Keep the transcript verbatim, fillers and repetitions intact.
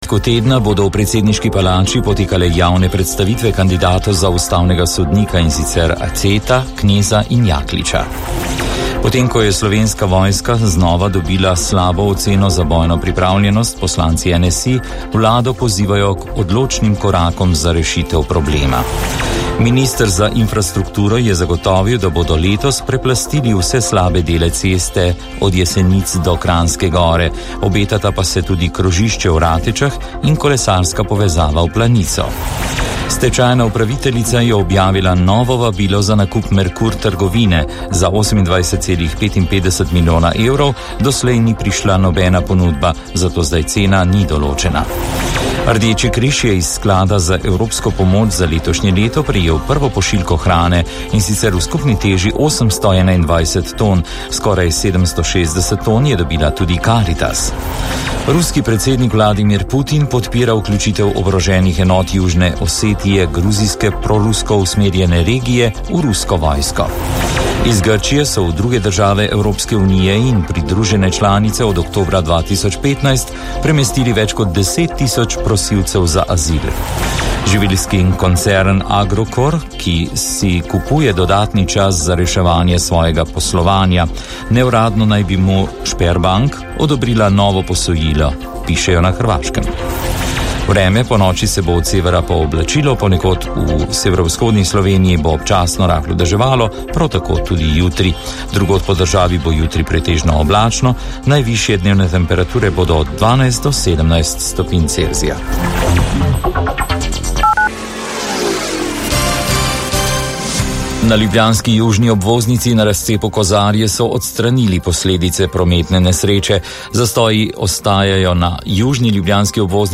začetku tedna bodo v predsedniški palači potekale javne predstavitve kandidatov za ustavnega sodnika, in sicer Acceta, Kneza in Jakliča. Potem, ko je slovenska vojska znova dobila slabo oceno za bojno pripravljenost, poslanci N S I vlado pozivajo k odločnim korakom za rešitev problema. Minister za infrastrukturo je zagotovil, da bodo letos preplastili vse slabe dele ceste od Jesenic do Kranjske Gore, obetata pa se tudi krožišče v Ratečah in kolesarska povezava v Planico. Stečajna upraviteljica je objavila novo vabilo za nakup Merkur trgovine za osemindvajset celih petinpetdeset milijona evrov, doslej ni prišla nobena ponudba, zato zdaj cena ni določena. Rdeči križ je iz sklada za evropsko pomoč za letošnje leto prejel prvo pošiljko hrane, in sicer v skupni teži osemsto enaindvajset ton, skoraj sedemsto šestdeset ton je dobila tudi Caritas. Ruski predsednik Vladimir Putin podpira vključitev oboroženih enot Južne Osetije, gruzijske prorusko usmerjene regije, v rusko vojsko. Iz Grčije so v druge države Evropske unije in pridružene članice od oktobra dva tisoč petnajst premestili več kot deset tisoč prosilcev za azil. Živilski koncern Agrokor, ki si kupuje dodatni čas za reševanje svojega poslovanja, neuradno naj bi mu Sberbank odobrila novo posojilo, pišejo na Hrvaškem. Vreme po noči se bo od severa pooblačilo, ponekod v severovzhodni Sloveniji bo občasno rahlo deževalo, prav tako tudi jutri. Drugod po državi bo jutri pretežno oblačno, najvišje dnevne temperature bodo od dvanajst do sedemnajst stopinj Celzija. Na ljubljanski južni obvoznici na razcepu Kozarje so odstranili posledice prometne nesreče. Zastoji ostajajo na južni ljubljanski obvoznici